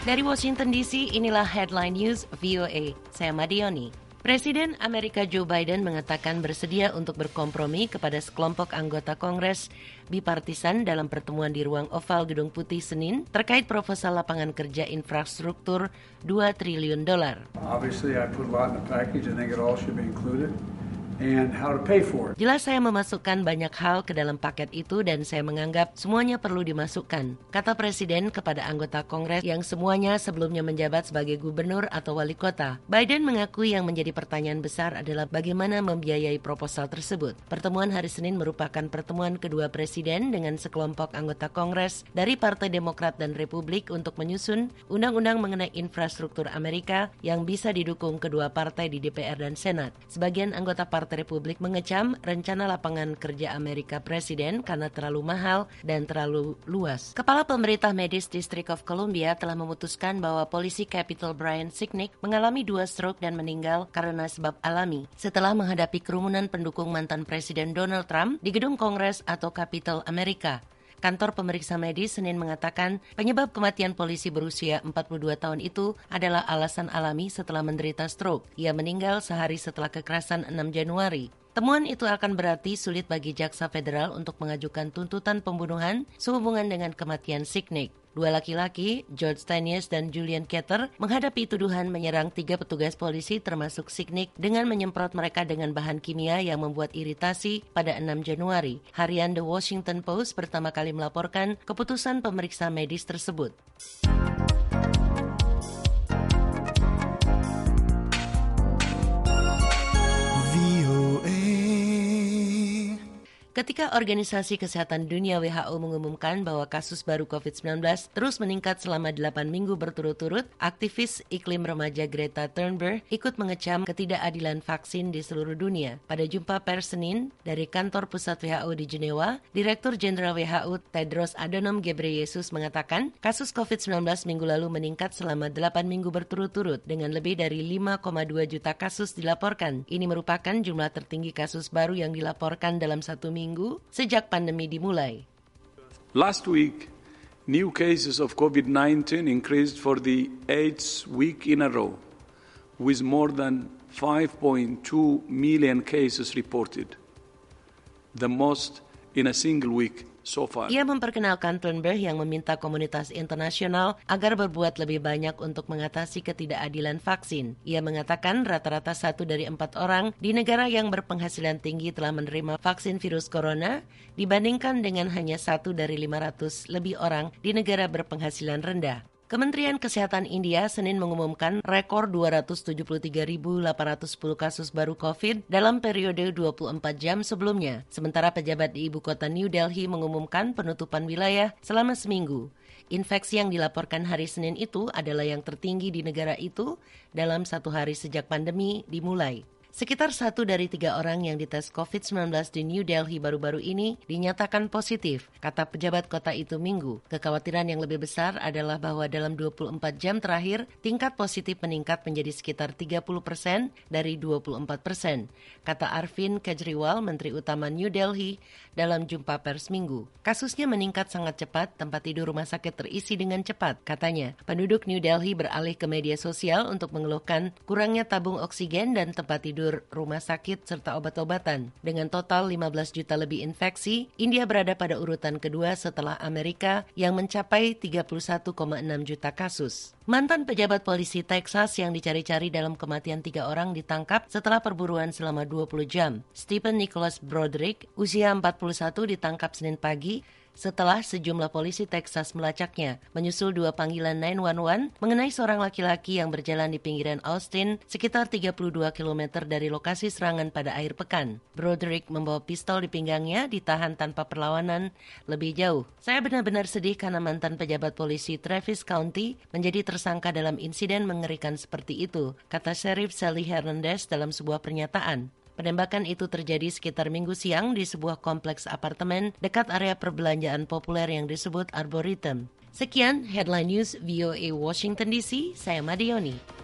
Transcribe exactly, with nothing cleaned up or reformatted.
Dari Washington D C, inilah Headline News V O A. Saya Madioni. Presiden Amerika Joe Biden mengatakan bersedia untuk berkompromi kepada sekelompok anggota Kongres bipartisan dalam pertemuan di ruang oval Gedung Putih Senin terkait proposal lapangan kerja infrastruktur dua triliun dolar. Obviously, I put a lot in the package. I think it all should be included. And how to pay for it. Jelas saya memasukkan banyak hal ke dalam paket itu dan saya menganggap semuanya perlu dimasukkan, kata Presiden kepada anggota Kongres yang semuanya sebelumnya menjabat sebagai gubernur atau wali kota. Biden mengakui yang menjadi pertanyaan besar adalah bagaimana membiayai proposal tersebut. Pertemuan hari Senin merupakan pertemuan kedua Presiden dengan sekelompok anggota Kongres dari Partai Demokrat dan Republik untuk menyusun undang-undang mengenai infrastruktur Amerika yang bisa didukung kedua partai di D P R dan Senat. Sebagian anggota Partai Partai Republik mengecam rencana lapangan kerja Amerika Presiden karena terlalu mahal dan terlalu luas. Kepala Pemerintah Medis District of Columbia telah memutuskan bahwa polisi Capitol Brian Sicknick mengalami dua stroke dan meninggal karena sebab alami setelah menghadapi kerumunan pendukung mantan Presiden Donald Trump di gedung Kongres atau Capitol Amerika. Kantor pemeriksa medis Senin mengatakan penyebab kematian polisi berusia empat puluh dua tahun itu adalah alasan alami setelah menderita stroke. Ia meninggal sehari setelah kekerasan enam Januari. Temuan itu akan berarti sulit bagi jaksa federal untuk mengajukan tuntutan pembunuhan sehubungan dengan kematian Sicknick. Dua laki-laki, George Stanius dan Julian Keter, menghadapi tuduhan menyerang tiga petugas polisi termasuk Sicknick dengan menyemprot mereka dengan bahan kimia yang membuat iritasi pada enam Januari. Harian The Washington Post pertama kali melaporkan keputusan pemeriksa medis tersebut. Ketika Organisasi Kesehatan Dunia W H O mengumumkan bahwa kasus baru covid sembilan belas terus meningkat selama delapan minggu berturut-turut, aktivis iklim remaja Greta Thunberg ikut mengecam ketidakadilan vaksin di seluruh dunia. Pada jumpa pers Senin dari kantor pusat W H O di Jenewa, Direktur Jenderal W H O Tedros Adhanom Ghebreyesus mengatakan kasus covid sembilan belas minggu lalu meningkat selama delapan minggu berturut-turut dengan lebih dari lima koma dua juta kasus dilaporkan. Ini merupakan jumlah tertinggi kasus baru yang dilaporkan dalam satu minggu minggu sejak pandemi dimulai. Last week, new cases of covid nineteen increased for the eighth week in a row, with more than five point two million cases reported, the most in a single week so far. Ia memperkenalkan Thunberg yang meminta komunitas internasional agar berbuat lebih banyak untuk mengatasi ketidakadilan vaksin. Ia mengatakan rata-rata satu dari empat orang di negara yang berpenghasilan tinggi telah menerima vaksin virus corona dibandingkan dengan hanya satu dari lima ratus lebih orang di negara berpenghasilan rendah. Kementerian Kesehatan India Senin mengumumkan rekor dua ratus tujuh puluh tiga ribu delapan ratus sepuluh kasus baru COVID dalam periode dua puluh empat jam sebelumnya. Sementara pejabat di ibu kota New Delhi mengumumkan penutupan wilayah selama seminggu. Infeksi yang dilaporkan hari Senin itu adalah yang tertinggi di negara itu dalam satu hari sejak pandemi dimulai. Sekitar satu dari tiga orang yang dites covid sembilan belas di New Delhi baru-baru ini dinyatakan positif, kata pejabat kota itu Minggu. Kekhawatiran yang lebih besar adalah bahwa dalam dua puluh empat jam terakhir, tingkat positif meningkat menjadi sekitar tiga puluh persen dari dua puluh empat persen, kata Arvind Kejriwal, Menteri Utama New Delhi, dalam jumpa pers Minggu. Kasusnya meningkat sangat cepat, tempat tidur rumah sakit terisi dengan cepat, katanya. Penduduk New Delhi beralih ke media sosial untuk mengeluhkan kurangnya tabung oksigen dan tempat tidur rumah sakit serta obat-obatan. Dengan total lima belas juta lebih infeksi, India berada pada urutan kedua setelah Amerika yang mencapai tiga puluh satu koma enam juta kasus. Mantan pejabat polisi Texas yang dicari-cari dalam kematian tiga orang ditangkap setelah perburuan selama dua puluh jam. Stephen Nicholas Broderick, usia empat puluh satu, ditangkap Senin pagi setelah sejumlah polisi Texas melacaknya, menyusul dua panggilan sembilan satu satu mengenai seorang laki-laki yang berjalan di pinggiran Austin sekitar tiga puluh dua kilometer dari lokasi serangan pada akhir pekan. Broderick membawa pistol di pinggangnya, ditahan tanpa perlawanan lebih jauh. Saya benar-benar sedih karena mantan pejabat polisi Travis County menjadi tersangka dalam insiden mengerikan seperti itu, kata Sheriff Sally Hernandez dalam sebuah pernyataan. Penembakan itu terjadi sekitar Minggu siang di sebuah kompleks apartemen dekat area perbelanjaan populer yang disebut Arboretum. Sekian Headline News V O A Washington D C, saya Madioni.